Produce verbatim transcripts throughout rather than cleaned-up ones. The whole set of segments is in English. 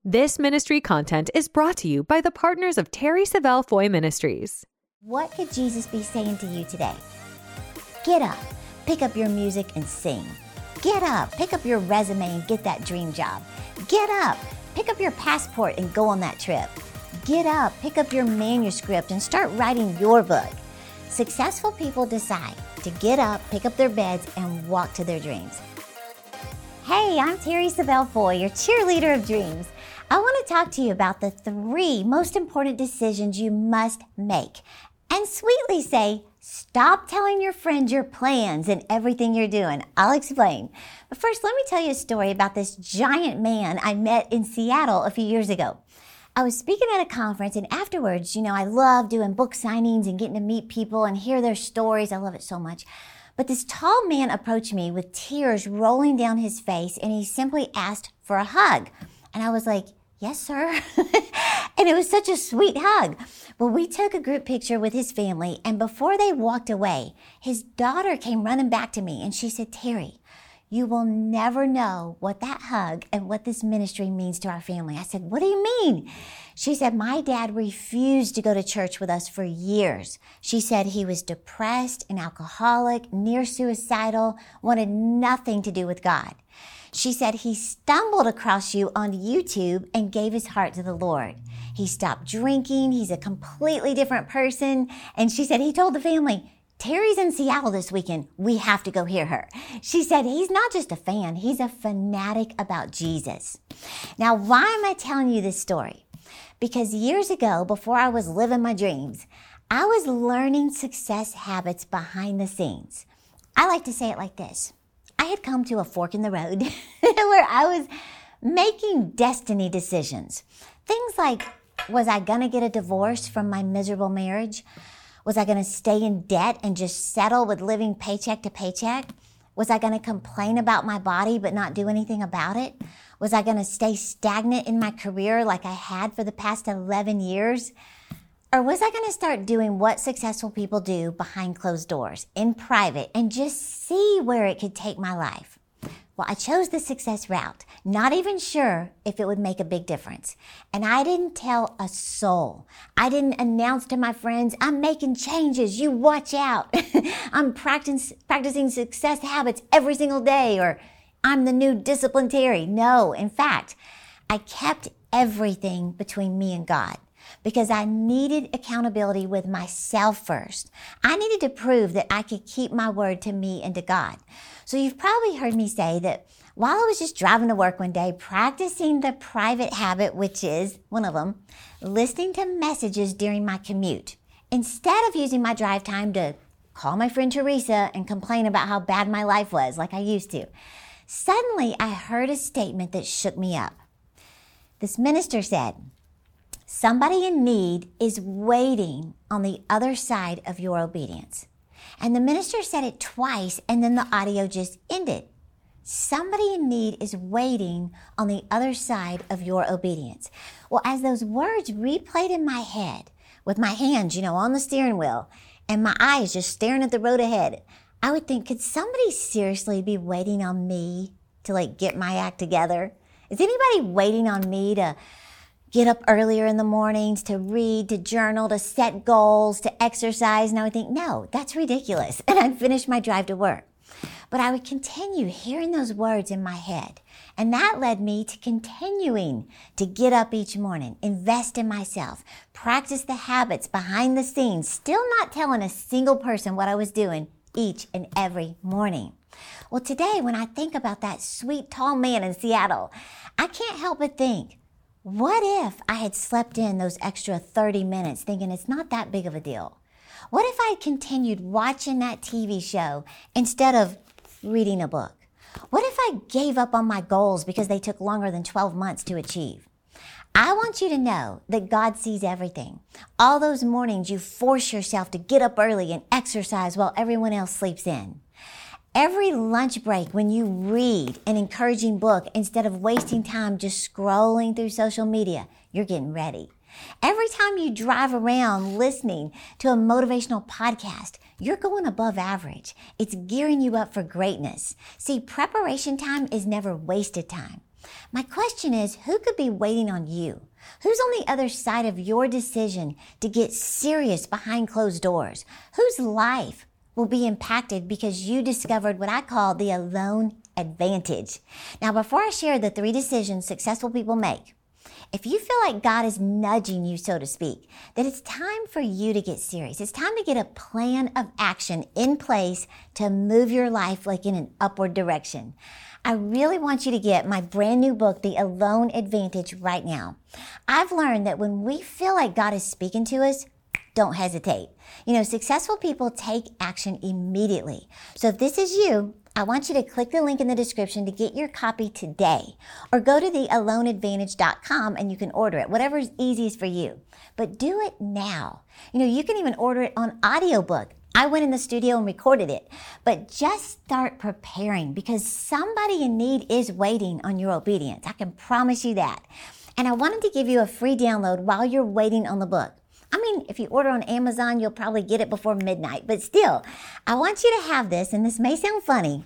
This ministry content is brought to you by the partners of Terry Savelle Foy Ministries. What could Jesus be saying to you today? Get up, pick up your music and sing. Get up, pick up your resume and get that dream job. Get up, pick up your passport and go on that trip. Get up, pick up your manuscript and start writing your book. Successful people decide to get up, pick up their beds, and walk to their dreams. Hey, I'm Terry Savelle Foy, your cheerleader of dreams. I want to talk to you about the three most important decisions you must make. And sweetly say, stop telling your friends your plans and everything you're doing. I'll explain. But first, let me tell you a story about this giant man I met in Seattle a few years ago. I was speaking at a conference, and afterwards, you know, I love doing book signings and getting to meet people and hear their stories. I love it so much. But this tall man approached me with tears rolling down his face, and he simply asked for a hug. And I was like, yes, sir. And it was such a sweet hug. Well, we took a group picture with his family, and before they walked away, his daughter came running back to me, and she said, Terry, you will never know what that hug and what this ministry means to our family. I said, what do you mean? She said, my dad refused to go to church with us for years. She said he was depressed, an alcoholic, near suicidal, wanted nothing to do with God. She said he stumbled across you on YouTube and gave his heart to the Lord. He stopped drinking. He's a completely different person. And she said he told the family, Terry's in Seattle this weekend. We have to go hear her. She said he's not just a fan. He's a fanatic about Jesus. Now, why am I telling you this story? Because years ago, before I was living my dreams, I was learning success habits behind the scenes. I like to say it like this. I had come to a fork in the road where I was making destiny decisions. Things like, was I going to get a divorce from my miserable marriage? Was I going to stay in debt and just settle with living paycheck to paycheck? Was I going to complain about my body but not do anything about it? Was I going to stay stagnant in my career like I had for the past eleven years? Or was I going to start doing what successful people do behind closed doors, in private, and just see where it could take my life? Well, I chose the success route, not even sure if it would make a big difference. And I didn't tell a soul. I didn't announce to my friends, I'm making changes, you watch out. I'm practice, practicing success habits every single day, or I'm the new disciplined Terry. No, in fact, I kept everything between me and God, because I needed accountability with myself first. I needed to prove that I could keep my word to me and to God. So you've probably heard me say that while I was just driving to work one day, practicing the private habit, which is one of them, listening to messages during my commute, instead of using my drive time to call my friend Teresa and complain about how bad my life was like I used to, suddenly I heard a statement that shook me up. This minister said, somebody in need is waiting on the other side of your obedience. And the minister said it twice, and then the audio just ended. Somebody in need is waiting on the other side of your obedience. Well, as those words replayed in my head, with my hands, you know, on the steering wheel, and my eyes just staring at the road ahead, I would think, could somebody seriously be waiting on me to like get my act together? Is anybody waiting on me to get up earlier in the mornings, to read, to journal, to set goals, to exercise? And I would think, no, that's ridiculous. And I'd finish my drive to work. But I would continue hearing those words in my head. And that led me to continuing to get up each morning, invest in myself, practice the habits behind the scenes, still not telling a single person what I was doing each and every morning. Well, today, when I think about that sweet, tall man in Seattle, I can't help but think, what if I had slept in those extra thirty minutes thinking it's not that big of a deal? What if I had continued watching that T V show instead of reading a book? What if I gave up on my goals because they took longer than twelve months to achieve? I want you to know that God sees everything. All those mornings you force yourself to get up early and exercise while everyone else sleeps in. Every lunch break when you read an encouraging book instead of wasting time just scrolling through social media, you're getting ready. Every time you drive around listening to a motivational podcast, you're going above average. It's gearing you up for greatness. See, preparation time is never wasted time. My question is, who could be waiting on you? Who's on the other side of your decision to get serious behind closed doors? Whose life will be impacted because you discovered what I call the alone advantage? Now, before I share the three decisions successful people make, if you feel like God is nudging you, so to speak, that it's time for you to get serious. It's time to get a plan of action in place to move your life like in an upward direction. I really want you to get my brand new book, The Alone Advantage, right now. I've learned that when we feel like God is speaking to us, don't hesitate. You know, successful people take action immediately. So if this is you, I want you to click the link in the description to get your copy today, or go to the alone advantage dot com and you can order it, whatever is easiest for you. But do it now. You know, you can even order it on audiobook. I went in the studio and recorded it, but just start preparing because somebody in need is waiting on your obedience. I can promise you that. And I wanted to give you a free download while you're waiting on the book. I mean, if you order on Amazon, you'll probably get it before midnight. But still, I want you to have this, and this may sound funny,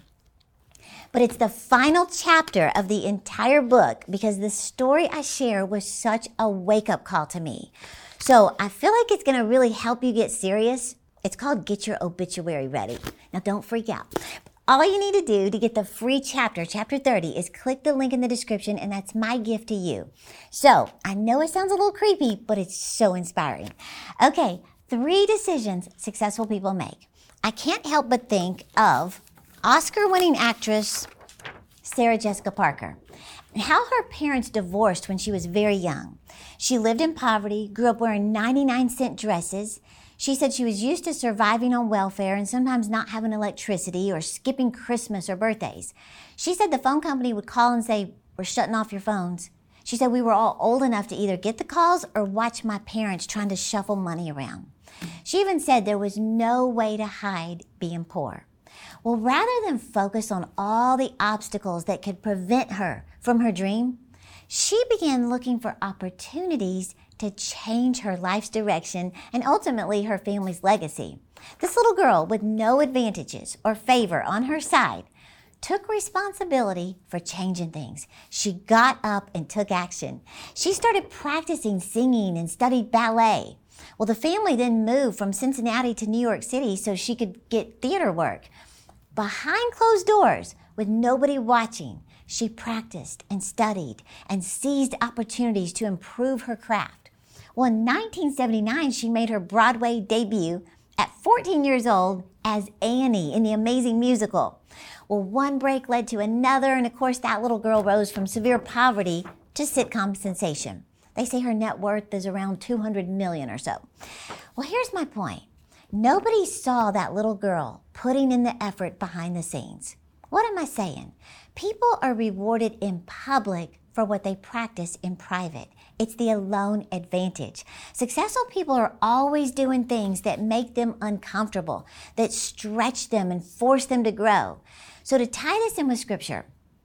but it's the final chapter of the entire book because the story I share was such a wake-up call to me. So I feel like it's going to really help you get serious. It's called Get Your Obituary Ready. Now, don't freak out. All you need to do to get the free chapter, chapter thirty, is click the link in the description, and that's my gift to you. So, I know it sounds a little creepy, but it's so inspiring. Okay, three decisions successful people make. I can't help but think of Oscar-winning actress Sarah Jessica Parker and how her parents divorced when she was very young. She lived in poverty, grew up wearing ninety-nine cent dresses. She said she was used to surviving on welfare and sometimes not having electricity or skipping Christmas or birthdays. She said the phone company would call and say, "We're shutting off your phones." She said we were all old enough to either get the calls or watch my parents trying to shuffle money around. She even said there was no way to hide being poor. Well, rather than focus on all the obstacles that could prevent her from her dream, she began looking for opportunities to change her life's direction and ultimately her family's legacy. This little girl with no advantages or favor on her side took responsibility for changing things. She got up and took action. She started practicing singing and studied ballet. Well, the family then moved from Cincinnati to New York City so she could get theater work. Behind closed doors, with nobody watching, she practiced and studied and seized opportunities to improve her craft. Well, in nineteen seventy-nine, she made her Broadway debut at fourteen years old as Annie in The Amazing Musical. Well, one break led to another, and of course, that little girl rose from severe poverty to sitcom sensation. They say her net worth is around two hundred million dollars or so. Well, here's my point. Nobody saw that little girl putting in the effort behind the scenes. What am I saying? People are rewarded in public for what they practice in private. It's the alone advantage. Successful people are always doing things that make them uncomfortable, that stretch them and force them to grow. So to tie this in with scripture,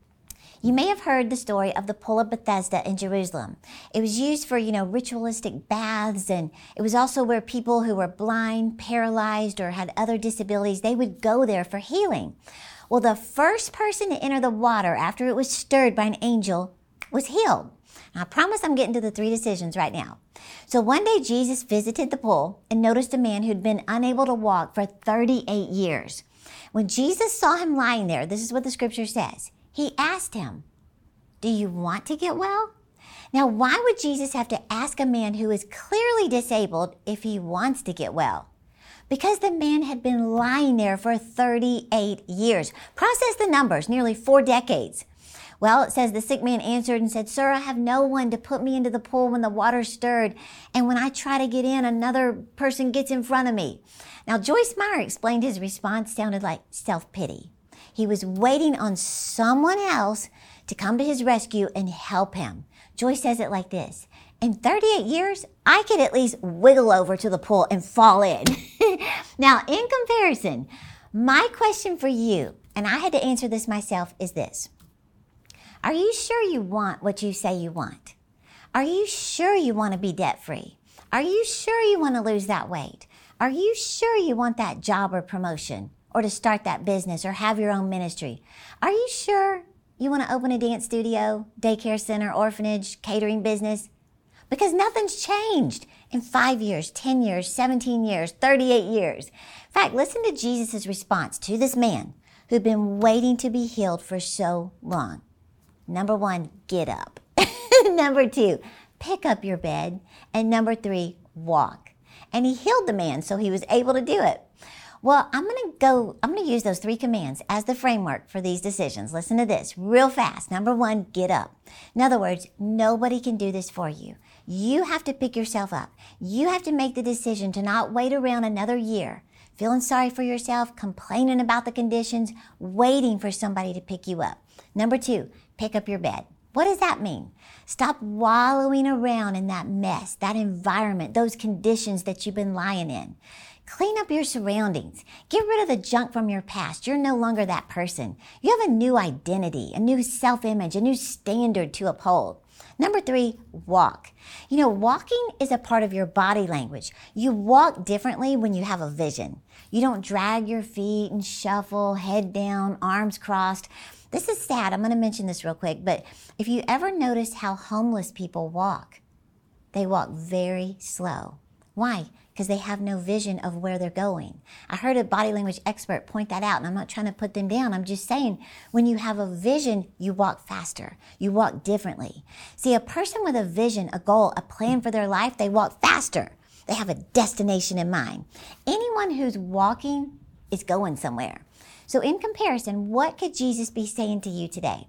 you may have heard the story of the Pool of Bethesda in Jerusalem. It was used for, you know, ritualistic baths, and it was also where people who were blind, paralyzed, or had other disabilities, they would go there for healing. Well, the first person to enter the water after it was stirred by an angel was healed. Now, I promise I'm getting to the three decisions right now. So one day Jesus visited the pool and noticed a man who'd been unable to walk for thirty-eight years. When Jesus saw him lying there, this is what the scripture says. He asked him, "Do you want to get well?" Now, why would Jesus have to ask a man who is clearly disabled if he wants to get well? Because the man had been lying there for thirty-eight years. Process the numbers, nearly four decades. Well, it says the sick man answered and said, "Sir, I have no one to put me into the pool when the water stirred, and when I try to get in, another person gets in front of me." Now, Joyce Meyer explained his response sounded like self-pity. He was waiting on someone else to come to his rescue and help him. Joyce says it like this: in thirty-eight years, I could at least wiggle over to the pool and fall in. Now, in comparison, my question for you, and I had to answer this myself, is this. Are you sure you want what you say you want? Are you sure you want to be debt-free? Are you sure you want to lose that weight? Are you sure you want that job or promotion, or to start that business or have your own ministry? Are you sure You want to open a dance studio, daycare center, orphanage, catering business? Because nothing's changed in five years, ten years, seventeen years, thirty-eight years. In fact, listen to Jesus' response to this man who'd been waiting to be healed for so long. Number one, get up. Number two, pick up your bed. And number three, walk. And he healed the man, so he was able to do it. Well, I'm going to go, I'm going to use those three commands as the framework for these decisions. Listen to this real fast. Number one, get up. In other words, nobody can do this for you. You have to pick yourself up. You have to make the decision to not wait around another year, feeling sorry for yourself, complaining about the conditions, waiting for somebody to pick you up. Number two, pick up your bed. What does that mean? Stop wallowing around in that mess, that environment, those conditions that you've been lying in. Clean up your surroundings. Get rid of the junk from your past. You're no longer that person. You have a new identity, a new self-image, a new standard to uphold. Number three, walk. You know, walking is a part of your body language. You walk differently when you have a vision. You don't drag your feet and shuffle, head down, arms crossed. This is sad. I'm going to mention this real quick, but if you ever notice how homeless people walk, they walk very slow. Why? Because they have no vision of where they're going. I heard a body language expert point that out, and I'm not trying to put them down. I'm just saying, when you have a vision, you walk faster. You walk differently. See, a person with a vision, a goal, a plan for their life, they walk faster. They have a destination in mind. Anyone who's walking is going somewhere. So in comparison, what could Jesus be saying to you today?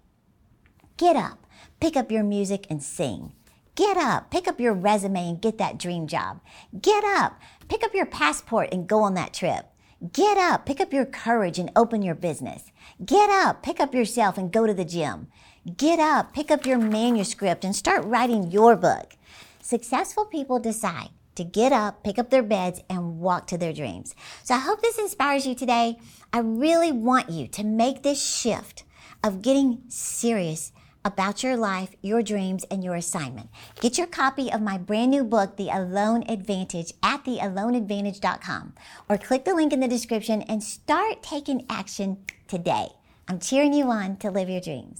Get up, pick up your music and sing. Get up, pick up your resume and get that dream job. Get up, pick up your passport and go on that trip. Get up, pick up your courage and open your business. Get up, pick up yourself and go to the gym. Get up, pick up your manuscript and start writing your book. Successful people decide to get up, pick up their beds, and walk to their dreams. So I hope this inspires you today. I really want you to make this shift of getting serious about your life, your dreams, and your assignment. Get your copy of my brand new book, The Alone Advantage, at the alone advantage dot com, or click the link in the description and start taking action today. I'm cheering you on to live your dreams.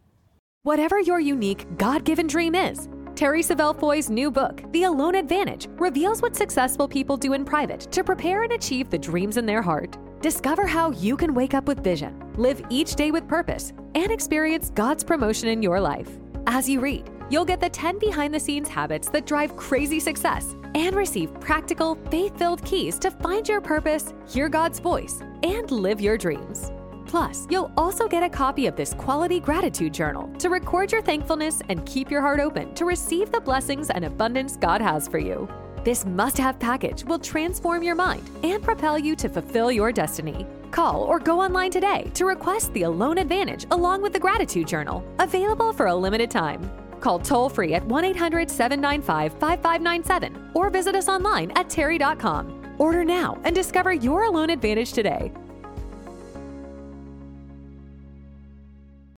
Whatever your unique, God-given dream is, Terry Savelle Foy's new book, The Alone Advantage, reveals what successful people do in private to prepare and achieve the dreams in their heart. Discover how you can wake up with vision, live each day with purpose, and experience God's promotion in your life. As you read, you'll get the ten behind-the-scenes habits that drive crazy success and receive practical, faith-filled keys to find your purpose, hear God's voice, and live your dreams. Plus, you'll also get a copy of this quality gratitude journal to record your thankfulness and keep your heart open to receive the blessings and abundance God has for you. This must-have package will transform your mind and propel you to fulfill your destiny. Call or go online today to request the Alone Advantage along with the gratitude journal, available for a limited time. Call toll-free at one eight hundred seven nine five five five nine seven or visit us online at terry dot com. Order now and discover your Alone Advantage today.